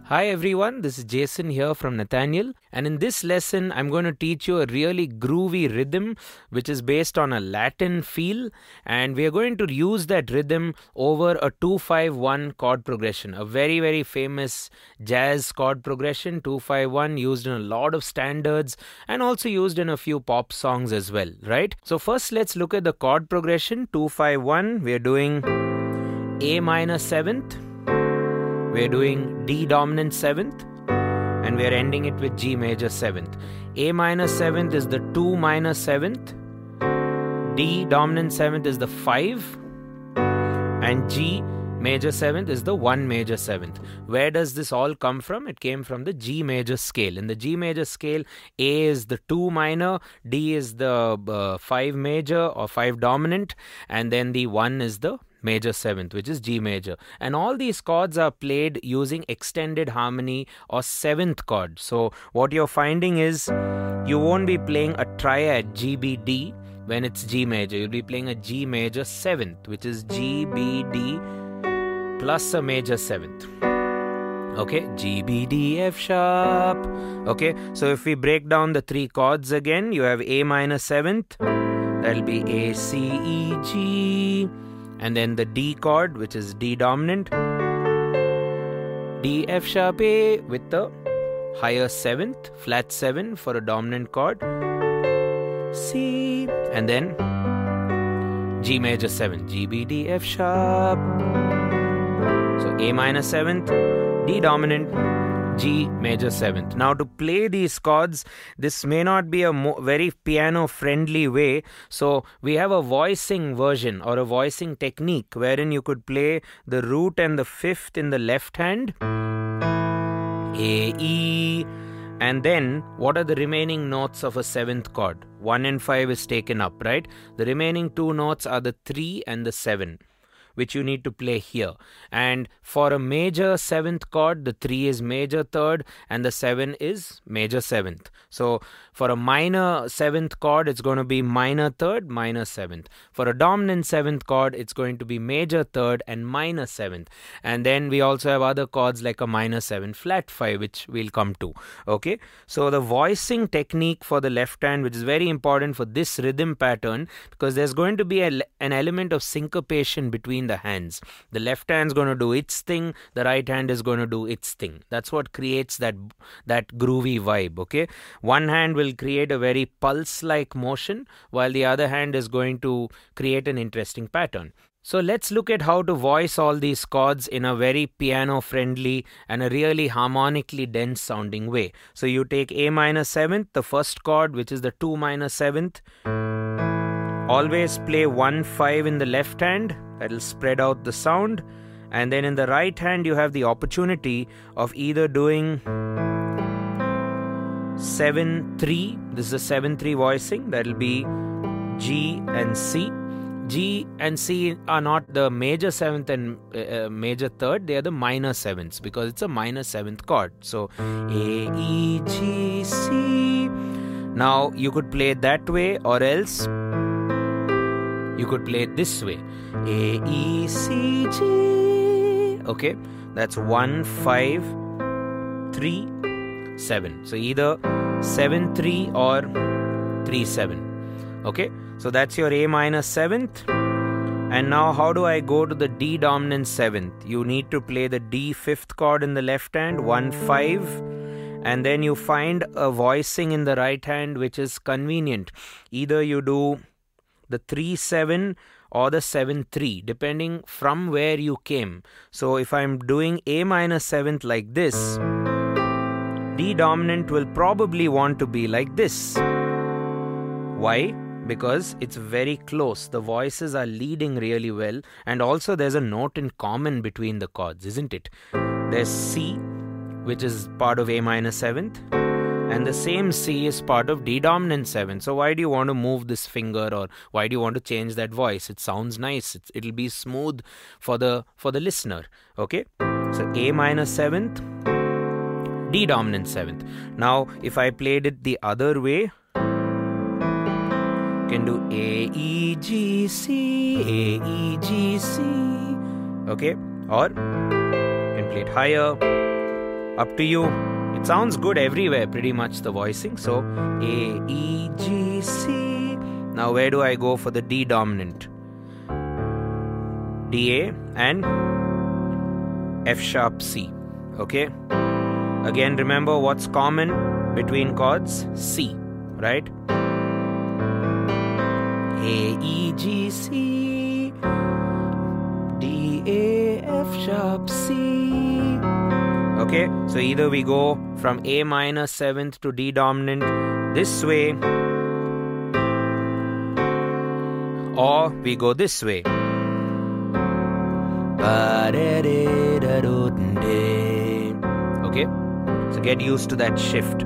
Hi everyone, this is Jason here from Nathaniel, and in this lesson I'm going to teach you a really groovy rhythm which is based on a Latin feel, and we are going to use that rhythm over a 2-5-1 chord progression, a very famous jazz chord progression. 2-5-1 used in a lot of standards and also used in a few pop songs as well, right? So first let's look at the chord progression. 2-5-1, we are doing A minor 7th, we're doing D dominant 7th, and we're ending it with G major 7th. A minor 7th is the 2 minor 7th, D dominant 7th is the 5, and G major 7th is the 1 major 7th. Where does this all come from? It came from the G major scale. In the G major scale, A is the 2 minor, D is the 5 major or 5 dominant, and then the 1 is the major 7th, which is G major. And all these chords are played using extended harmony or 7th chord. So what you're finding is you won't be playing a triad GBD when it's G major. You'll be playing a G major 7th, which is GBD plus a major 7th. Okay, G, B, D, F sharp. Okay, so if we break down the three chords again, you have A minor 7th, that'll be A, C, E, G. And then the D chord, which is D dominant, D, F sharp, A with the higher 7th, flat 7 for a dominant chord, C, and then G major 7, G, B, D, F sharp. So A minor 7th, D dominant, G major 7th. Now to play these chords, this may not be a very piano friendly way, so we have a voicing version or a voicing technique wherein you could play the root and the fifth in the left hand, A, E, and then what are the remaining notes of a 7th chord? 1 and 5 is taken up, right? The remaining two notes are the 3 and the 7, which you need to play here. And for a major 7th chord, the 3 is major 3rd and the 7 is major 7th. So for a minor 7th chord, it's going to be minor 3rd, minor 7th. For a dominant 7th chord, it's going to be major 3rd and minor 7th. And then we also have other chords like a minor 7 flat 5, which we'll come to. Okay, so the voicing technique for the left hand, which is very important for this rhythm pattern, because there's going to be an element of syncopation between the hands. The left hand's going to do its thing, the right hand is going to do its thing. That's what creates that groovy vibe. Okay, one hand will create a very pulse-like motion, while the other hand is going to create an interesting pattern. So let's look at how to voice all these chords in a very piano-friendly and a really harmonically dense sounding way. So you take A minor 7th, the first chord, which is the 2 minor 7th. Always play 1-5 in the left hand. That will spread out the sound. And then in the right hand, you have the opportunity of either doing 7-3. This is a 7-3 voicing. That will be G and C. G and C are not the major 7th and major 3rd. They are the minor 7ths because it's a minor 7th chord. So A, E, G, C. Now you could play it that way, or else you could play it this way. A, E, C, G. Okay, that's 1-5-3-7. So either 7-3 or 3-7. Okay, so that's your A minor 7th. And now how do I go to the D dominant 7th? You need to play the D 5th chord in the left hand, 1-5. And then you find a voicing in the right hand which is convenient. Either you do the 3-7 or the 7-3, depending from where you came. So if I'm doing A minor 7th like this, D dominant will probably want to be like this. Why? Because it's very close. The voices are leading really well, and also there's a note in common between the chords, isn't it? There's C, which is part of A minor 7th, and the same C is part of D dominant 7. So why do you want to move this finger, or why do you want to change that voice? It sounds nice. It'll be smooth for the listener. Okay, so A minor 7th, D dominant 7th. Now if I played it the other way, you can do A, E, G, C, A, E, G, C. Okay, or you can play it higher, up to you. It sounds good everywhere, pretty much, the voicing. So A, E, G, C. Now where do I go for the D dominant? D, A and F sharp C. Okay. Again, remember what's common between chords? C, right? A, E, G, C, D, A, F sharp, C. Okay, so either we go from A minor 7th to D dominant this way, or we go this way. Okay, so get used to that shift.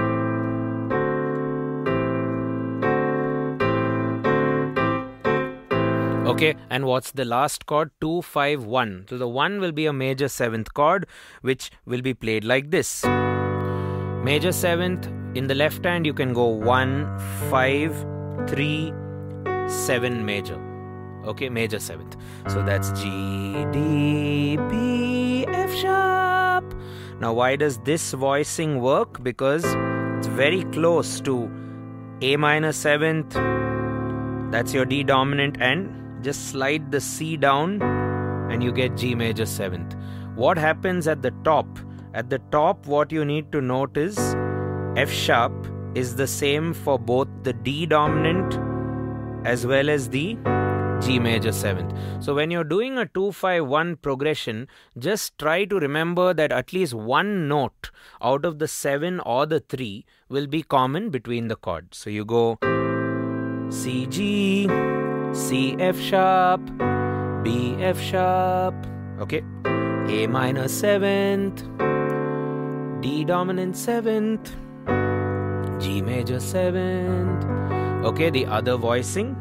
Okay, and what's the last chord? 2, 5, 1. So the 1 will be a major 7th chord, which will be played like this. Major 7th, in the left hand you can go 1, 5, 3, 7 major. Okay, major 7th. So that's G, D, B, F sharp. Now why does this voicing work? Because it's very close to A minor 7th. That's your D dominant, and just slide the C down and you get G major 7th. What happens at the top? At the top, what you need to note is F sharp is the same for both the D dominant as well as the G major 7th. So when you're doing a 2-5-1 progression, just try to remember that at least one note out of the 7 or the 3 will be common between the chords. So you go C, G, C, F sharp, B, F sharp, okay, A minor 7th, D dominant 7th, G major 7th, okay, the other voicing,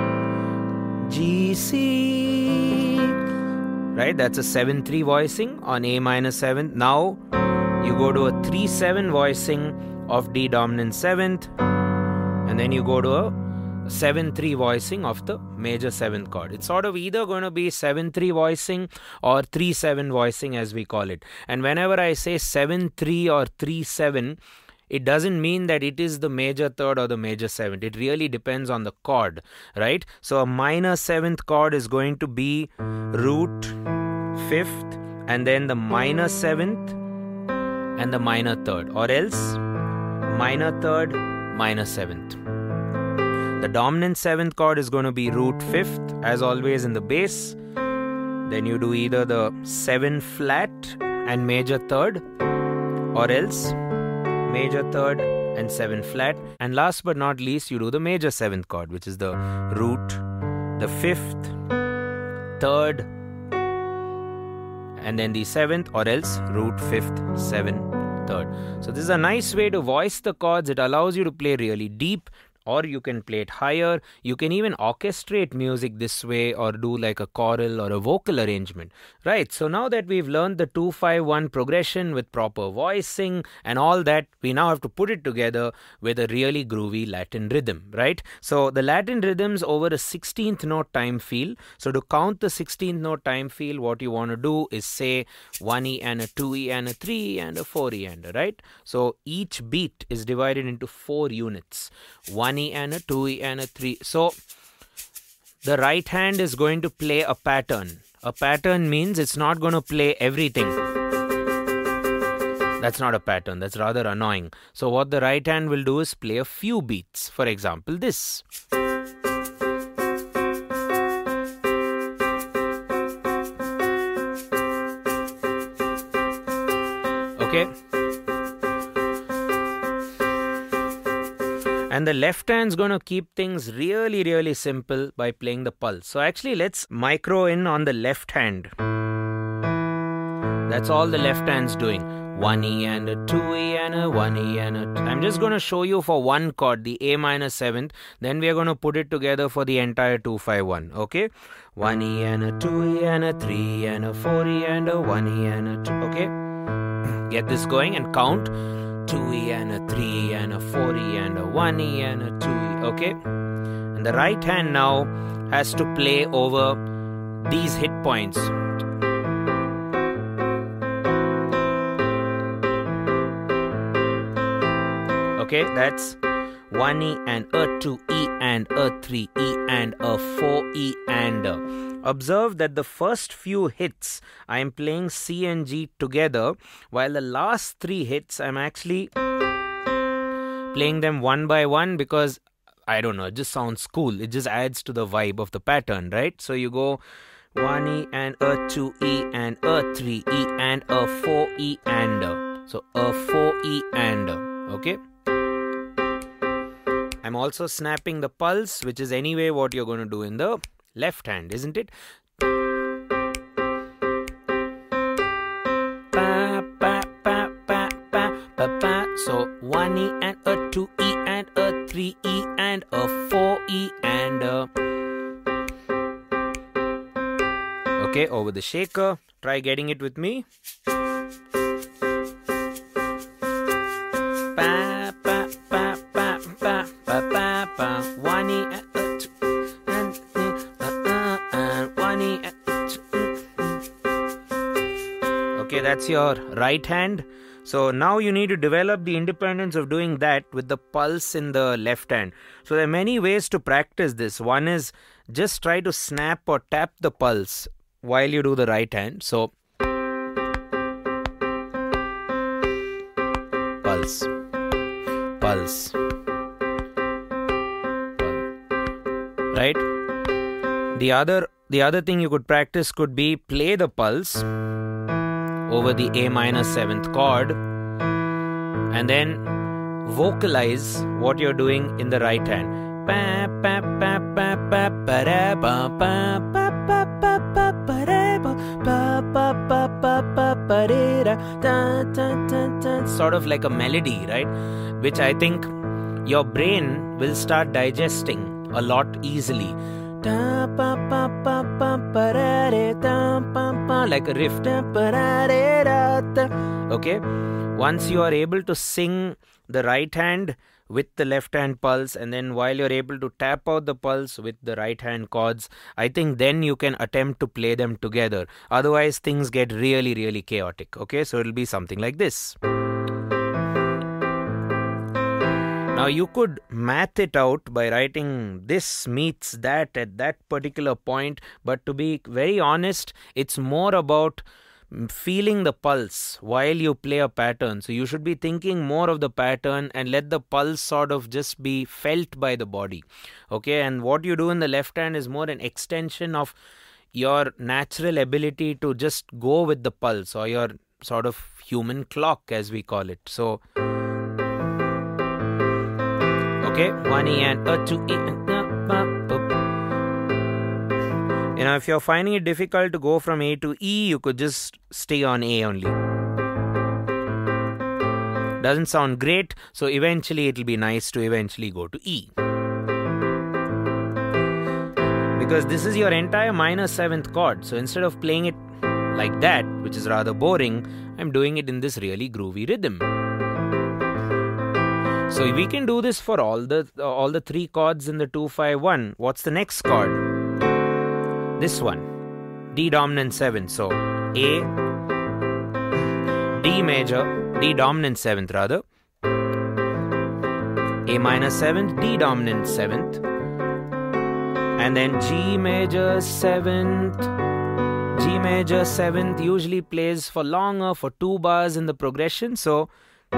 G, C, right, that's a 7-3 voicing on A minor 7th. Now you go to a 3-7 voicing of D dominant 7th, and then you go to a 7-3 voicing of the major 7th chord. It's sort of either going to be 7-3 voicing or 3-7 voicing, as we call it. And whenever I say 7-3 or 3-7, it doesn't mean that it is the major 3rd or the major 7th. It really depends on the chord, right? So a minor 7th chord is going to be root 5th and then the minor 7th and the minor 3rd, or else minor 3rd, minor 7th. The dominant 7th chord is going to be root 5th, as always, in the bass. Then you do either the 7 flat and major 3rd, or else major 3rd and 7 flat. And last but not least, you do the major 7th chord, which is the root, the 5th, 3rd, and then the 7th, or else root 5th, 7, 3rd. So this is a nice way to voice the chords. It allows you to play really deep, or you can play it higher. You can even orchestrate music this way, or do like a choral or a vocal arrangement. Right, so now that we've learned the 2-5-1 progression with proper voicing and all that, we now have to put it together with a really groovy Latin rhythm, right? So the Latin rhythm's over a 16th note time feel. So to count the 16th note time feel, what you want to do is say 1E and a 2E and a 3E and a 4E and a, right? So each beat is divided into 4 units. 1E and a 2E and a 3. So the right hand is going to play a pattern. A pattern means it's not going to play everything. That's not a pattern. That's rather annoying. So what the right hand will do is play a few beats. For example, this. Okay. And the left hand's going to keep things really, really simple by playing the pulse. So actually, let's micro in on the left hand. That's all the left hand's doing. 1E and a 2E and a 1E and a... I'm just going to show you for one chord, the A minor 7th. Then we are going to put it together for the entire 2-5-1. Okay? 1E and a 2E and a 3 and a 4E and a 1E and a 2. Okay? Get this going and count. 2E and a 3 and a 4E and a 1E and a 2E, okay? And the right hand now has to play over these hit points. Okay, that's 1E and a 2E and a 3E and a 4E and a. Observe that the first few hits I am playing C and G together, while the last 3 hits I'm actually playing them one by one because, I don't know, it just sounds cool. It just adds to the vibe of the pattern, right? So you go 1E and a 2E and a 3E and a 4E and a. So a 4E and a. Okay? I'm also snapping the pulse, which is anyway what you're going to do in the left hand, isn't it? So 1E and a 2E and a 3E and a 4E and a. Okay, over the shaker. Try getting it with me. Okay, that's your right hand. So now you need to develop the independence of doing that with the pulse in the left hand. So there are many ways to practice this. One is just try to snap or tap the pulse while you do the right hand. So pulse, pulse, right? The other thing you could practice could be play the pulse over the A minor 7th chord and then vocalize what you're doing in the right hand. Sort of like a melody, right? Which I think your brain will start digesting a lot easily. Like a riff. Okay, once you are able to sing the right hand with the left hand pulse, and then while you're able to tap out the pulse with the right hand chords, I think then you can attempt to play them together. Otherwise things get really, really chaotic. Okay, so it'll be something like this. Now you could math it out by writing this meets that at that particular point, but to be very honest, it's more about feeling the pulse while you play a pattern. So you should be thinking more of the pattern and let the pulse sort of just be felt by the body. Okay, and what you do in the left hand is more an extension of your natural ability to just go with the pulse, or your sort of human clock as we call it. So okay, 1E and a 2E. You know, if you're finding it difficult to go from A to E, you could just stay on A only. Doesn't sound great, so eventually it'll be nice to eventually go to E. Because this is your entire minor 7th chord, so instead of playing it like that, which is rather boring, I'm doing it in this really groovy rhythm. So we can do this for all the 3 chords in the 2-5-1. What's the next chord? This one, D dominant 7. So A, D major, D dominant 7th rather, A minor 7th, D dominant 7th, and then G major 7th. G major 7th usually plays for longer, for 2 bars in the progression. So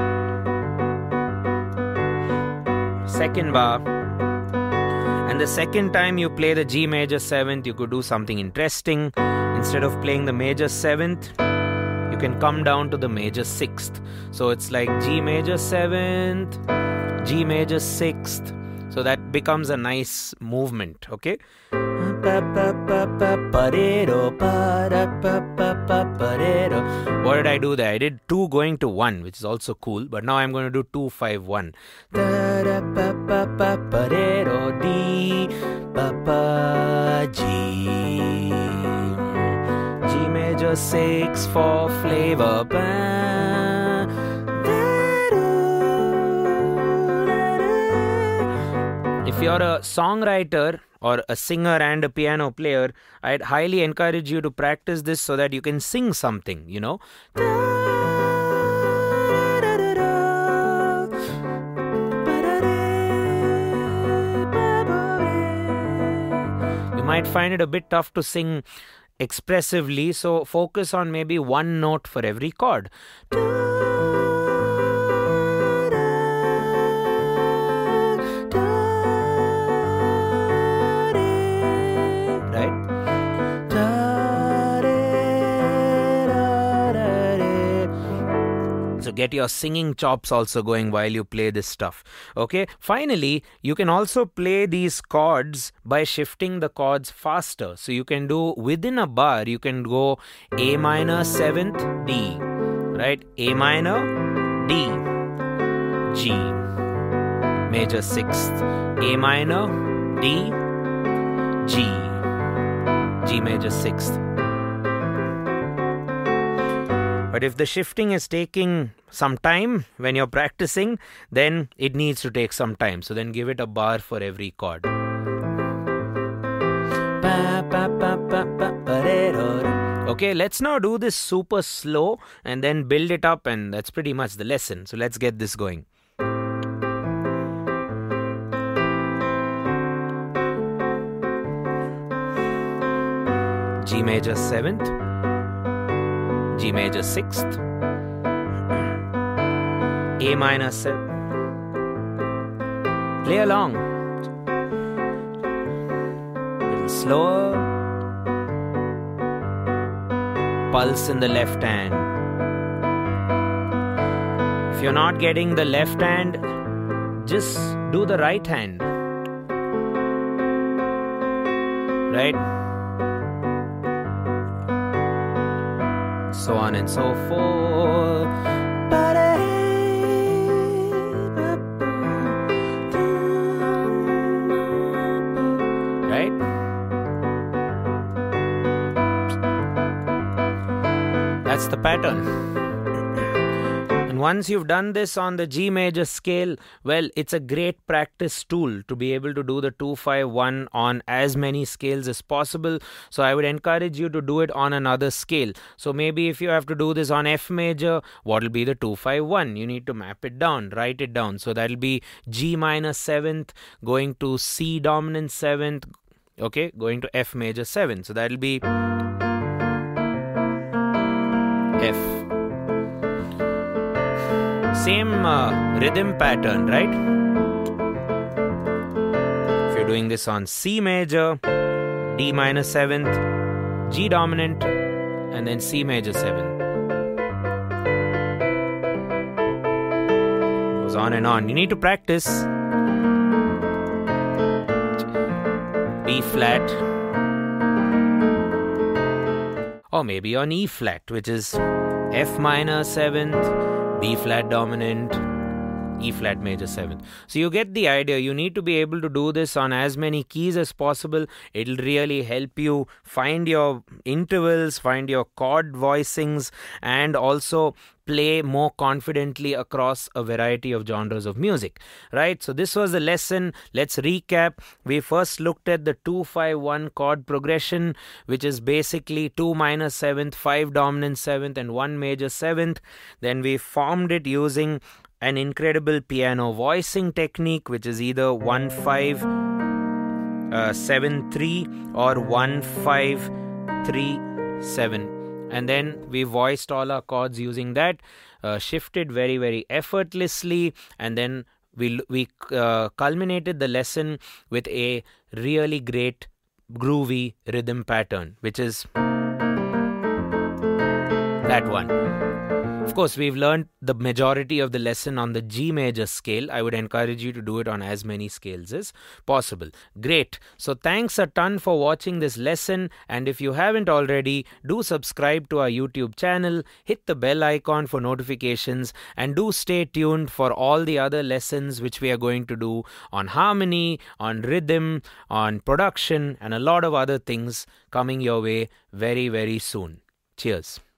second bar, and the second time you play the G major 7th, you could do something interesting. Instead of playing the major 7th, you can come down to the major 6th. So it's like G major 7th, G major 6th. So that becomes a nice movement, okay? What did I do there? I did 2 going to 1, which is also cool, but now I'm going to do 2-5-1. D, G major 6 for flavor. If you're a songwriter or a singer and a piano player, I'd highly encourage you to practice this so that you can sing something, you know. might find it a bit tough to sing expressively, so focus on maybe one note for every chord. So get your singing chops also going while you play this stuff. Okay. Finally, you can also play these chords by shifting the chords faster. So you can do within a bar, you can go A minor 7th, D, right? A minor, D, G, major 6th, A minor, D, G, G major 6th. But if the shifting is taking some time when you're practicing, then it needs to take some time. So then give it a bar for every chord. Okay, let's now do this super slow and then build it up, and that's pretty much the lesson. So let's get this going. G major 7th, G major 6th, A minor 7th. Play along. A little slower. Pulse in the left hand. If you're not getting the left hand, just do the right hand. Right? So on and so forth. Right? That's the pattern. And once you've done this on the G major scale, well, it's a great practice tool to be able to do the 2-5-1 on as many scales as possible. So I would encourage you to do it on another scale. So maybe if you have to do this on F major, what will be the 2-5-1? You need to map it down, write it down. So that'll be G minor 7th going to C dominant 7th, okay, going to F major 7th. So that'll be F. Same rhythm pattern, right? If you're doing this on C major, D minor 7th, G dominant, and then C major 7th. Goes on and on. You need to practice. B flat. Or maybe on E flat, which is F minor 7th, B flat dominant, E flat major 7th. So you get the idea. You need to be able to do this on as many keys as possible. It'll really help you find your intervals, find your chord voicings, and also play more confidently across a variety of genres of music, right? So this was the lesson. Let's recap. We first looked at the 2-5-1 chord progression, which is basically 2 minor 7th, 5 dominant 7th, and 1 major 7th. Then we formed it using an incredible piano voicing technique, which is either 1-5-7-3 or 1-5-3-7. And then we voiced all our chords using that, shifted very, very effortlessly, and then we culminated the lesson with a really great groovy rhythm pattern, which is that one. Of course, we've learned the majority of the lesson on the G major scale. I would encourage you to do it on as many scales as possible. Great. So thanks a ton for watching this lesson. And if you haven't already, do subscribe to our YouTube channel, hit the bell icon for notifications, and do stay tuned for all the other lessons which we are going to do on harmony, on rhythm, on production, and a lot of other things coming your way very, very soon. Cheers.